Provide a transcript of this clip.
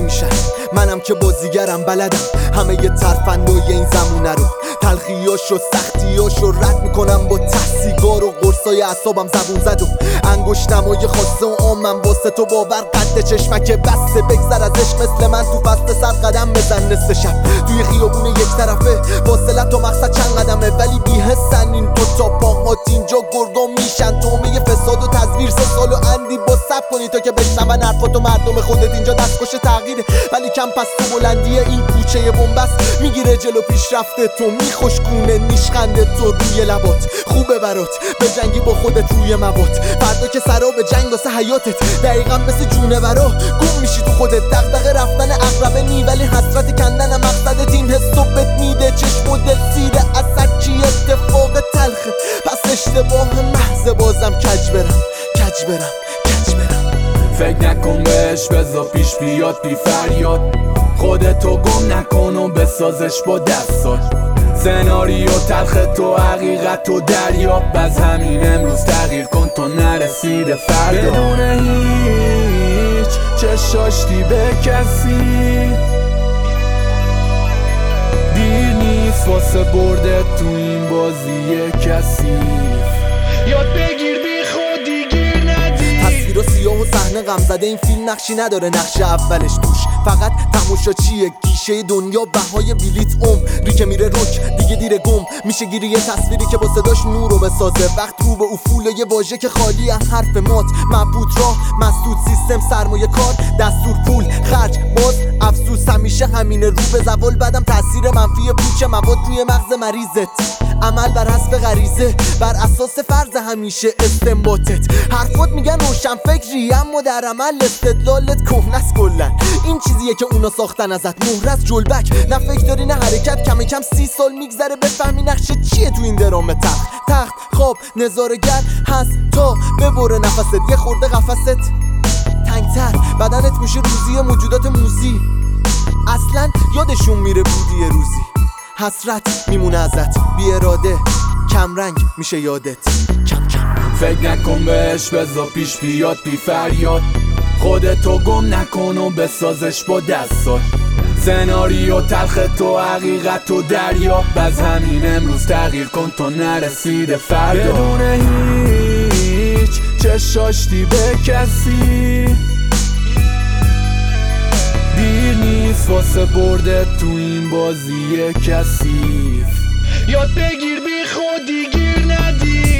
نمیشن. منم که بازیگرم بلدم همه ی ترفندای این زمونه رو، تلخیاش و سختیاش رو رد میکنم با سیگار و قرصای اعصابم زبون زد و انگشتمای خاصه و عامم واسه تو باور قد چشمک بسته بگذر ازش مثل من تو فصل سر قدم بزن نصف شب توی خیابون یک طرفه فاصله تا مقصد چند قدمه ولی بی‌حسن این دو تا پاهات اینجا گرگا میشن تومه فساد و تزویر 3 سال و اندی با سب کنی تا که بشنون حرفاتو مردم خودت اینجا دستخوش تغییره ولی کم پس تو بلندی این کوچه بنبست میگیره جلو پیشرفته تو میخوشگونه نیشخنده تو روی لبات خوبه برات به جنگی با خودت روی موات فردا که سرا به جنگ واسه حیاتت دقیقا مثل جونورا گم میشی تو خودت دغدغه رفتن عقربه نی ولی حسرت کندن مقصدت این حسو بهت میده چشم و دل سیر اثر چی اتفاق تلخه پس اشتباه محض بازم کج برم فکر نکن بهش بذار پیش بیاد بی فریاد خودتو گم نکن و بسازش با دستات سناریو تلخ تو حقیقت و دریاب از همین امروز تغییر کن تو نرسیده فردا بدون هیچ چشاشتی به کسی دیر نیست واسه برده تو این بازی کثیف یاد بگیر بی خودی گیر ندی تصویر و سیاه و صحنه غم زده این فیلم نقشی نداره نقش اولش توش فقط تماشاچیه گیشه دنیا بهای بلیت ری که میره رک دیگه دیر گم میشه گیری یه تصویری که با صداش نور رو بسازه وقت رو به افول یه واژه که خالی از حرف مات مبهوت راه مسدود سیستم سرمایه کار دستور پول خرج باز افسوس همیشه همینه رو به زوال بدم تاثیر منفی پوچ مواد روی مغز مریضت عمل بر حسب غریزه بر اساس فرض همیشه استنباطت حرفات میگن روشن فکری اما در عمل استدلالت کهنه کلن این چیزیه که اونا ساختن ازت مهر از جلبک نه فکر داری نه حرکت کم 30 سال میگذره بفهمی نقشه چیه تو این درام تخت خواب نظاره‌گر هست تا ببره نفست یه خورده قفست تنگتر بدنت میشه روزی موجودات موزی اصلا یادشون میره بودی یه روزی حسرت میمونه ازت بی اراده کم رنگ میشه یادت کم فکر نکن بهش بذار پیش بیاد بی فریاد خودتو گم نکن و بسازش با دستات سناریو تلخ تو حقیقت و دریاب از همین امروز تغییر کن تو نرسیده فردا بدون هیچ چشاشتی به کسی دیر نیست واسه برده تو این بازی کثیف یاد بگیر بی خودی گیر ندی